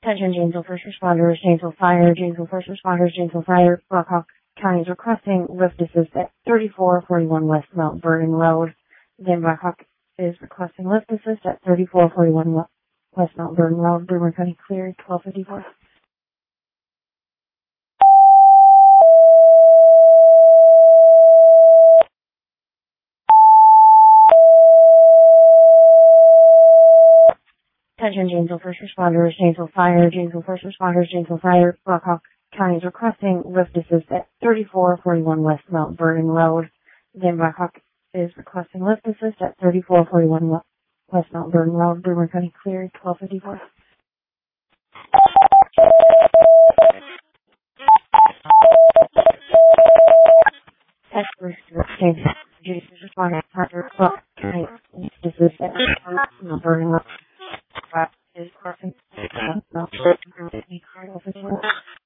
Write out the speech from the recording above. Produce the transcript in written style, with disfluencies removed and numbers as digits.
Attention Janesville first responders, Janesville Fire, Janesville first responders, Janesville Fire, Blackhawk County is requesting lift assist at 3441 West Mount Vernon Road. Again, Blackhawk is requesting lift assist at 3441 West Mount Vernon Road, Bremer County cleared, 1254. Attention Janesville first responders, Janesville Fire, Janesville first responders, Janesville Fire, Blackhawk County is requesting lift assist at 3441 West Mount Vernon Road. Again, Blackhawk is requesting lift assist at 3441 West Mount Vernon Road, Bremer County cleared, 1254. Jesus responding after Blackhawk County lift assist at Mount Vernon Road. Is crossing.